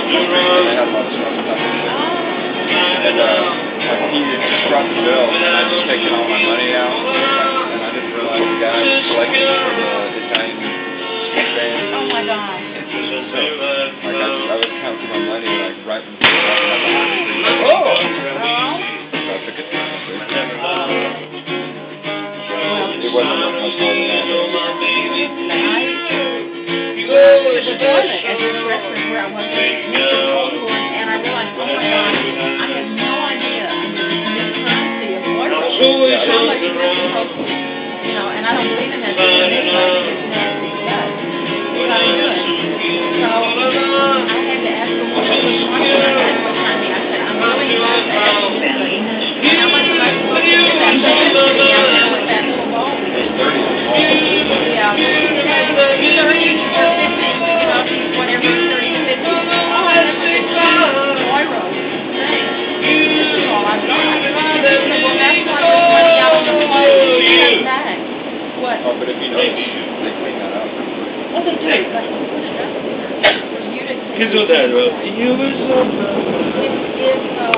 and they had a lot of stuff stuck in it. And like he just dropped the bill, and I just taken all my money out, and I didn't realize the guy was collecting from the Italian street band. Oh my gosh. So like I was counting my money like right when he was walking up behind me. Oh! So I took it down. It wasn't much more than that. To the toilet at this restaurant where I was Mr. Oldhorn, and I realized, oh my gosh, I have no idea under this new currency of oil how much this is supposed to, you know, and I don't believe in that system anyway because, you know, it's just bad. You gotta do it. So I had to ask the woman which one and I had one time I said, I'm willing to ask that. How much am I supposed to get that bag to be out there with that little ball? It's 30 on the wall. Yeah. 30 or 50, you know, whatever, 30 to 50. Oh, that's $50 euro. This is all I've got. I said, well, that's why there's money out on the floor. Check back. What? Oh, but if you notice, they clean that out pretty quick. Oh, they do. But put it up there for you to take. Che sono? Io mi sono...